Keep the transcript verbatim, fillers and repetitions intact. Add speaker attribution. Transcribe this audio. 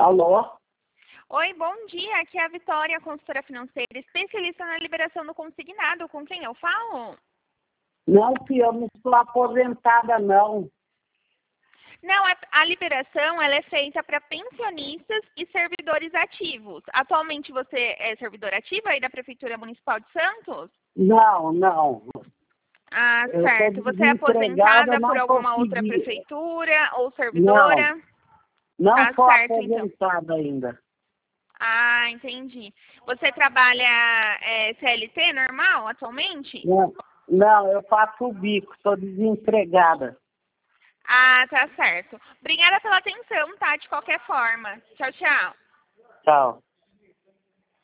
Speaker 1: Alô?
Speaker 2: Oi, bom dia. Aqui é a Vitória, consultora financeira, especialista na liberação do consignado. Com quem eu falo?
Speaker 1: Não, filha, eu não estou aposentada, não.
Speaker 2: Não, a- a liberação ela é feita para pensionistas e servidores ativos. Atualmente você é servidor ativo aí da Prefeitura Municipal de Santos?
Speaker 1: Não, não.
Speaker 2: Ah,
Speaker 1: Eu
Speaker 2: certo.
Speaker 1: estou
Speaker 2: Você é
Speaker 1: desempregada,
Speaker 2: aposentada por
Speaker 1: não
Speaker 2: alguma outra
Speaker 1: consegui.
Speaker 2: prefeitura ou
Speaker 1: Não,
Speaker 2: servidora?
Speaker 1: não
Speaker 2: Tá
Speaker 1: sou
Speaker 2: certo, então.
Speaker 1: aposentada ainda.
Speaker 2: Ah, entendi. Você trabalha é, C L T normal atualmente?
Speaker 1: Não, não, eu faço o bico, estou desempregada.
Speaker 2: Ah, tá certo. Obrigada pela atenção, tá? De qualquer forma. Tchau, tchau.
Speaker 1: Tchau.